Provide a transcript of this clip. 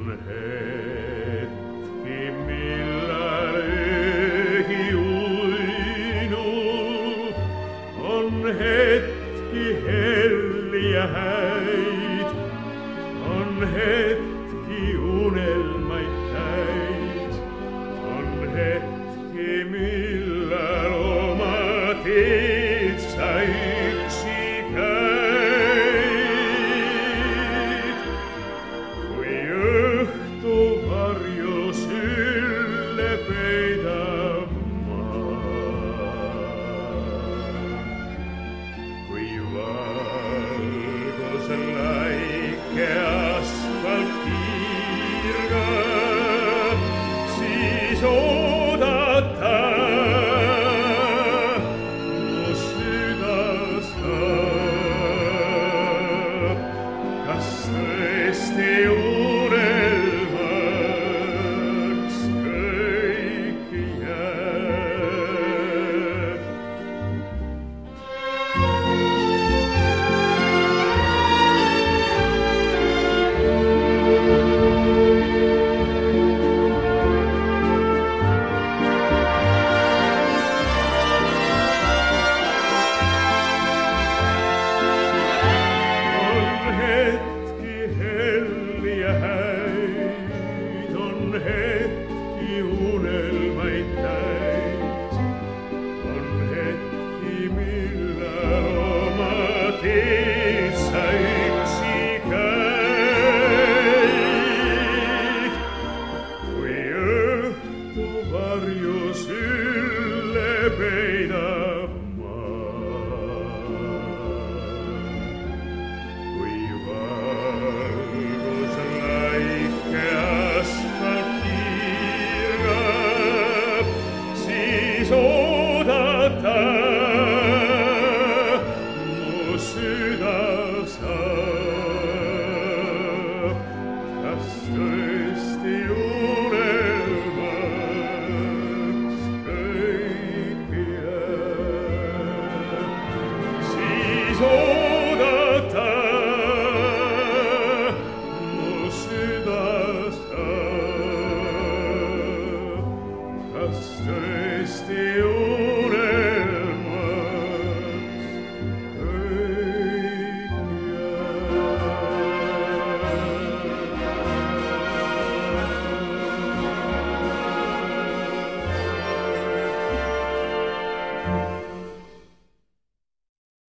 hetki, millal öögi uinub, on hetki helli ja häid, on hetki unelmaid täis, on hetki, millal oma teed sa üksi käid. Kui õhtu varju sülle peidab maa, kui valgus laike asfalt kiirgab, siis oodata mu süda saab, kas tõesti unelmaks kõik jääb. On hetki helli ja häid, on hetki unelmaid täis, on hetki, millal oma teed sa üksi käid. Kui õhtu varju sülle peidab maa, kui valgus laike asfalt kiirgab, siis oodata mu süda saab, kas tõesti unelmaks kõik jääb. Siis oodata mu süda saab, kas tõesti unelmaks